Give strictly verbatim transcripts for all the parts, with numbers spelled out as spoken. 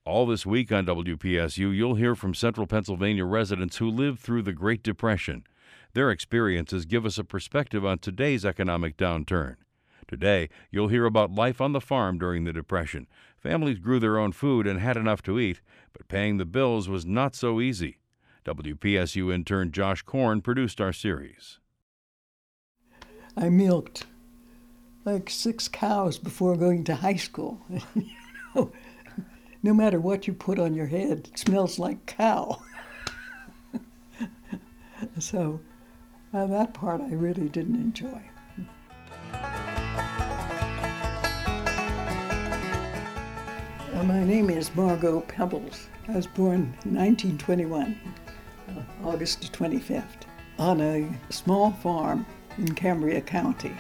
All this week on W P S U, you'll hear from Central Pennsylvania residents who lived through the Great Depression. Their experiences give us a perspective on today's economic downturn. Today, you'll hear about life on the farm during the Depression. Families grew their own food and had enough to eat, but paying the bills was not so easy. W P S U intern Josh Korn produced our series. I milked like six cows before going to high school. You know, no matter what you put on your head, it smells like cow. So uh, that part I really didn't enjoy. Uh, my name is Margot Pebbles. I was born in nineteen twenty-one, uh, August twenty-fifth, on a small farm in Cambria County.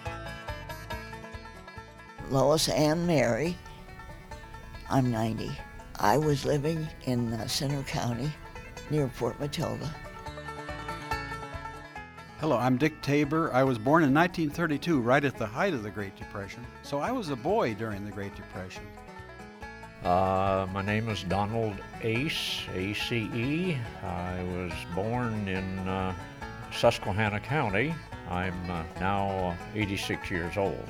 Lois Ann Mary. I'm ninety. I was living in uh, Center County near Port Matilda. Hello, I'm Dick Tabor. I was born in nineteen thirty-two, right at the height of the Great Depression. So I was a boy during the Great Depression. Uh, my name is Donald Ace, A C E. I was born in uh, Susquehanna County. I'm uh, now eighty-six years old.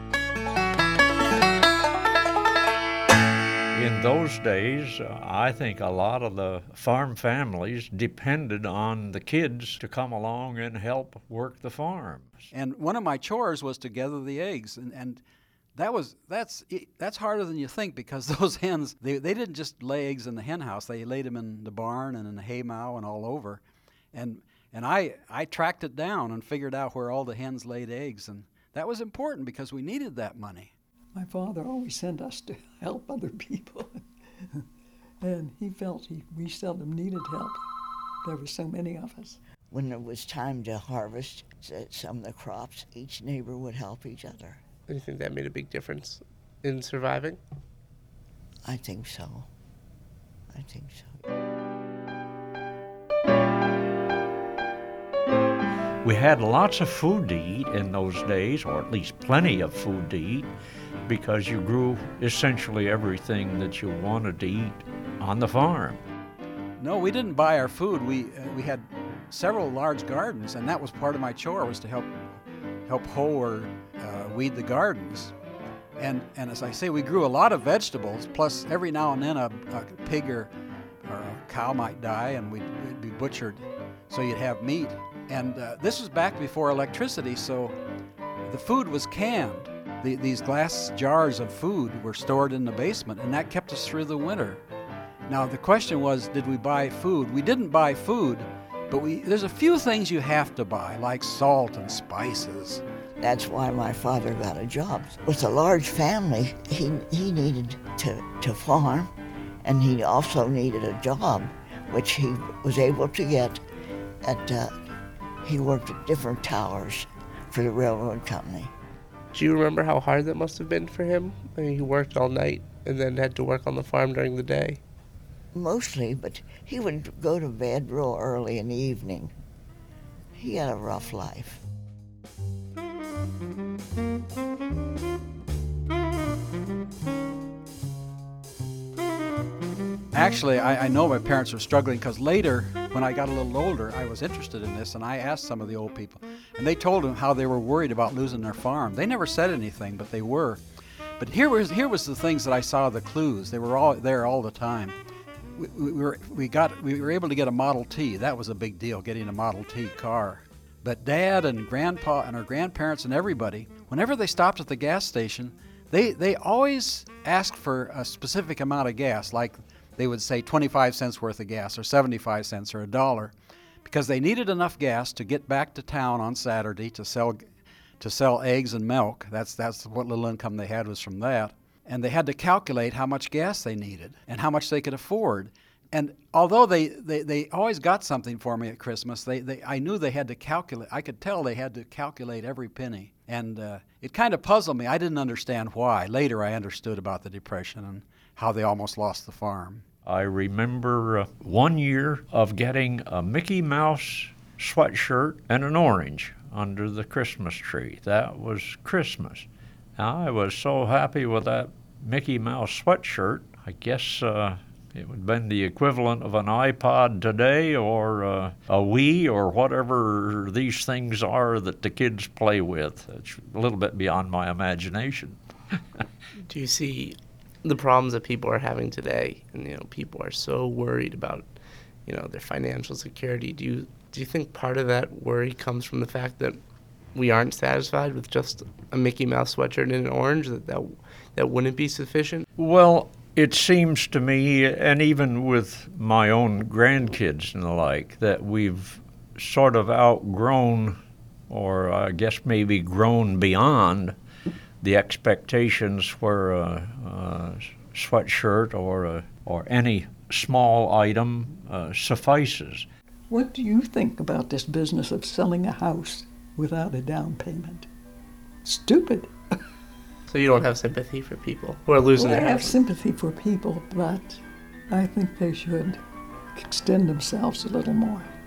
In those days, uh, I think a lot of the farm families depended on the kids to come along and help work the farms. And one of my chores was to gather the eggs, and, and that was that's that's harder than you think, because those hens, they, they didn't just lay eggs in the hen house. They laid them in the barn and in the hay mow and all over. And and I I tracked it down and figured out where all the hens laid eggs, and that was important because we needed that money. My father always sent us to help other people, and he felt he, we seldom needed help. There were so many of us. When it was time to harvest some of the crops, each neighbor would help each other. Do you think that made a big difference in surviving? I think so. I think so. We had lots of food to eat in those days, or at least plenty of food to eat, because you grew essentially everything that you wanted to eat on the farm. No, we didn't buy our food. We uh, we had several large gardens, and that was part of my chore, was to help help hoe or uh, weed the gardens. And and as I say, we grew a lot of vegetables. Plus, every now and then a, a pig or, or a cow might die, and we'd, we'd be butchered, so you'd have meat. And uh, this was back before electricity, so the food was canned. The, these glass jars of food were stored in the basement, and that kept us through the winter. Now, the question was, did we buy food? We didn't buy food, but we, there's a few things you have to buy, like salt and spices. That's why my father got a job. With a large family, he, he needed to, to farm, and he also needed a job, which he was able to get at, uh, he worked at different towers for the railroad company. Do you remember how hard that must have been for him? I mean, he worked all night and then had to work on the farm during the day. Mostly, but he would go to bed real early in the evening. He had a rough life. Actually, I, I know my parents were struggling, because later, when I got a little older, I was interested in this, and I asked some of the old people, and they told them how they were worried about losing their farm. They never said anything, but they were. But here was here was the things that I saw, the clues. They were all there all the time. We, we were we got we were able to get a Model T. That was a big deal, getting a Model T car. But Dad and Grandpa and our grandparents and everybody, whenever they stopped at the gas station, they they always asked for a specific amount of gas, like they would say twenty-five cents worth of gas or seventy-five cents or a dollar, because they needed enough gas to get back to town on Saturday to sell to sell eggs and milk. That's that's what little income they had was from that. And they had to calculate how much gas they needed and how much they could afford. And although they, they, they always got something for me at Christmas, they, they I knew they had to calculate. I could tell they had to calculate every penny. And uh, it kind of puzzled me. I didn't understand why. Later I understood about the Depression and how they almost lost the farm. I remember uh, one year of getting a Mickey Mouse sweatshirt and an orange under the Christmas tree. That was Christmas. I was so happy with that Mickey Mouse sweatshirt, I guess uh, it would have been the equivalent of an iPod today, or uh, a Wii, or whatever these things are that the kids play with. It's a little bit beyond my imagination. Do you see the problems that people are having today? And, you know, people are so worried about, you know, their financial security. Do you do you think part of that worry comes from the fact that we aren't satisfied with just a Mickey Mouse sweatshirt and an orange, that that, that wouldn't be sufficient? Well, it seems to me, and even with my own grandkids and the like, that we've sort of outgrown, or I guess maybe grown beyond, the expectations where a, a sweatshirt or a, or any small item uh, suffices. What do you think about this business of selling a house without a down payment? Stupid. So you don't have sympathy for people who are losing Well, I their have houses? sympathy for people, but I think they should extend themselves a little more.